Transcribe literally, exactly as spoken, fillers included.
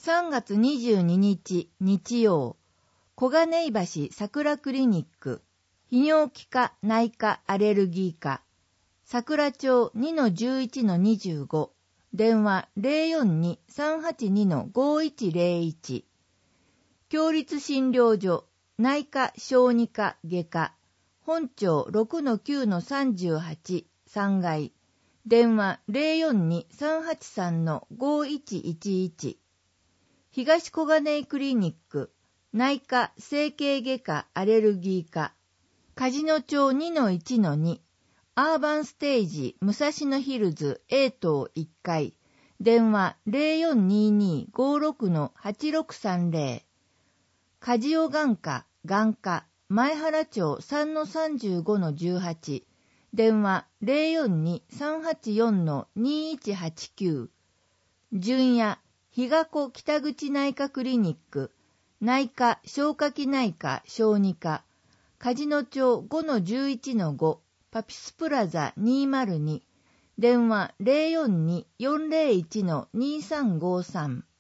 さんがつにじゅうににち日曜、小金井橋桜クリニック、泌尿器科内科アレルギー科、桜町 にのじゅういちのにじゅうご、電話 ゼロよんに さんはちに ごいちゼロいち、共立診療所内科小児科外科、本町 ろくのきゅうのさんじゅうはち さんがい、電話 ゼロよんに さんはちさんのごいちいちいち、東小金井クリニック内科整形外科アレルギー科、梶野町 にのいちのに、アーバンステージ武蔵野ヒルズ A 棟いっかい、電話 ゼロよんにに ごろくのはちろくさんゼロ、カジオ眼科眼科前原町 さんのさんじゅうごのじゅうはち、電話 ゼロよんに さんはちよんのにいちはちきゅう、純也日賀子北口内科クリニック内科消化器内科小児科、梶野町 ごのじゅういちのご、パピスプラザにひゃくに、電話 ゼロよんに よんゼロいちのにさんごさん、